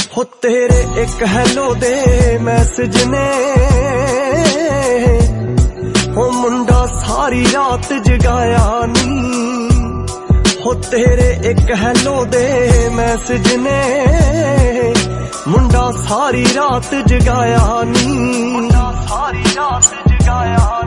हो तेरे एक हैलो दे मैसेज ने हो मुंडा सारी रात जगाया नी। हो तेरे एक हैलो दे मैसेज ने मुंडा सारी रात जगाया नी। मुंडा सारी रात जगाया।